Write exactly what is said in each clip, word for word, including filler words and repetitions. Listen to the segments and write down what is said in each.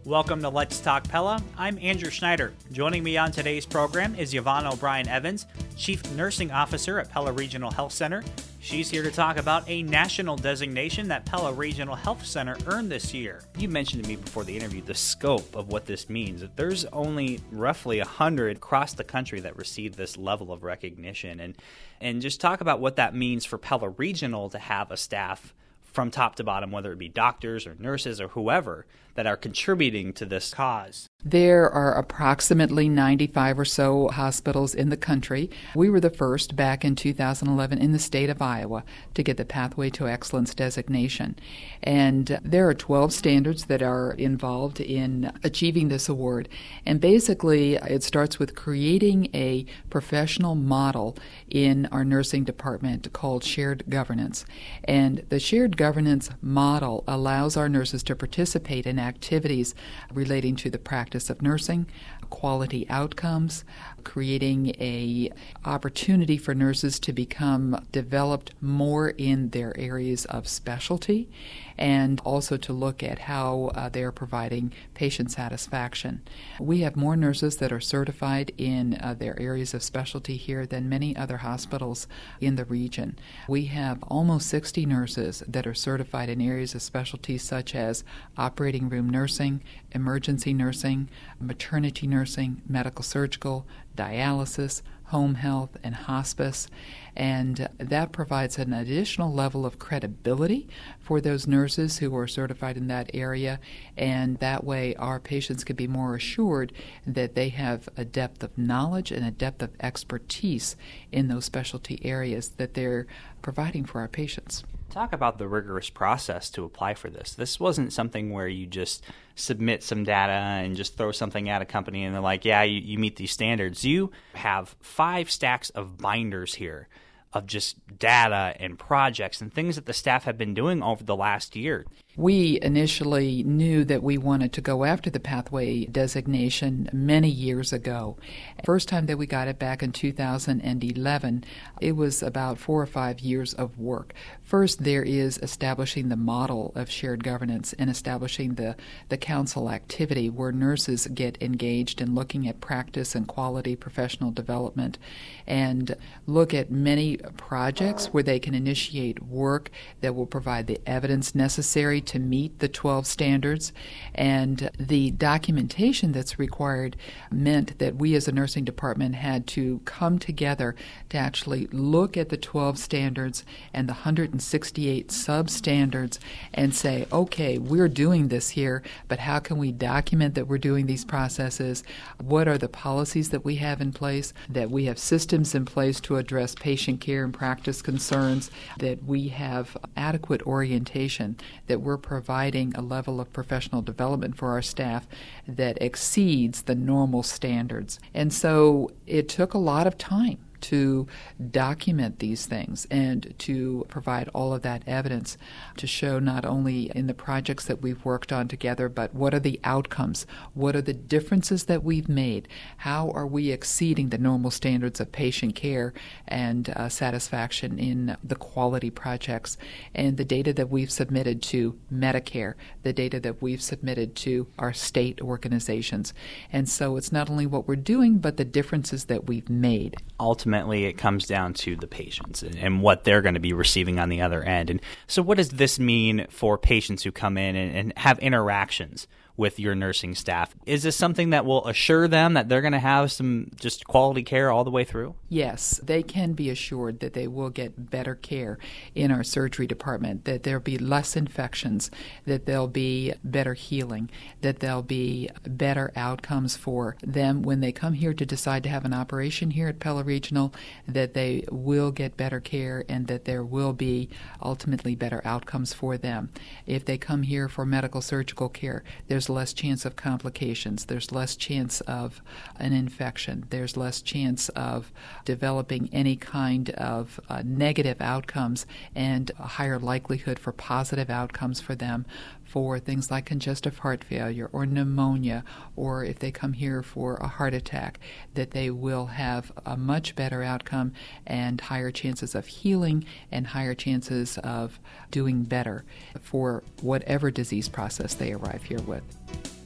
Welcome to Let's Talk Pella. I'm Andrew Schneider. Joining me on today's program is Yvonne O'Brien Evans, Chief Nursing Officer at Pella Regional Health Center. She's here to talk about a national designation that Pella Regional Health Center earned this year. You mentioned to me before the interview the scope of what this means. That there's only roughly one hundred across the country that receive this level of recognition. And, and just talk about what that means for Pella Regional to have a staff from top to bottom, whether it be doctors or nurses or whoever, that are contributing to this cause. There are approximately ninety-five or so hospitals in the country. We were the first back in two thousand eleven in the state of Iowa to get the Pathway to Excellence designation. And there are twelve standards that are involved in achieving this award. And basically, it starts with creating a professional model in our nursing department called shared governance. And the shared governance model allows our nurses to participate in activities relating to the practice of nursing, quality outcomes, creating a opportunity for nurses to become developed more in their areas of specialty, and also to look at how uh, they are providing patient satisfaction. We have more nurses that are certified in uh, their areas of specialty here than many other hospitals in the region. We have almost sixty nurses that are certified in areas of specialty such as operating room nursing, emergency nursing, maternity nursing, medical surgical, dialysis, home health, and hospice. And that provides an additional level of credibility for those nurses who are certified in that area. And that way our patients can be more assured that they have a depth of knowledge and a depth of expertise in those specialty areas that they're providing for our patients. Talk about the rigorous process to apply for this. This wasn't something where you just submit some data and just throw something at a company and they're like, yeah, you, you meet these standards. You have five stacks of binders here of just data and projects and things that the staff have been doing over the last year. We initially knew that we wanted to go after the Pathway designation many years ago. First time that we got it back in two thousand eleven, it was about four or five years of work. First, there is establishing the model of shared governance and establishing the, the council activity where nurses get engaged in looking at practice and quality professional development and look at many projects where they can initiate work that will provide the evidence necessary to meet the twelve standards. And the documentation that's required meant that we as a nursing department had to come together to actually look at the twelve standards and the one hundred sixty-eight sub-standards and say, okay, we're doing this here, but how can we document that we're doing these processes? What are the policies that we have in place? That we have systems in place to address patient care and practice concerns, that we have adequate orientation, that we're providing a level of professional development for our staff that exceeds the normal standards. And so it took a lot of time to document these things and to provide all of that evidence to show not only in the projects that we've worked on together, but what are the outcomes? What are the differences that we've made? How are we exceeding the normal standards of patient care and uh, satisfaction in the quality projects? And the data that we've submitted to Medicare, the data that we've submitted to our state organizations. And so it's not only what we're doing, but the differences that we've made. Ultimately, it comes down to the patients and, and what they're going to be receiving on the other end. And so what does this mean for patients who come in and, and have interactions with your nursing staff? Is this something that will assure them that they're going to have some just quality care all the way through? Yes, they can be assured that they will get better care in our surgery department, that there'll be less infections, that there'll be better healing, that there'll be better outcomes for them when they come here to decide to have an operation here at Pella Regional, that they will get better care and that there will be ultimately better outcomes for them. If they come here for medical surgical care, there's less chance of complications, there's less chance of an infection, there's less chance of developing any kind of uh, negative outcomes, and a higher likelihood for positive outcomes for them for things like congestive heart failure or pneumonia, or if they come here for a heart attack, that they will have a much better outcome and higher chances of healing and higher chances of doing better for whatever disease process they arrive here with.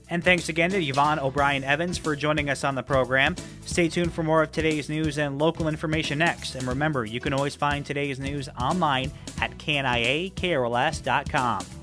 And thanks again to Yvonne O'Brien Evans for joining us on the program. Stay tuned for more of today's news and local information next. And remember, you can always find today's news online at K N I A K R L S dot com.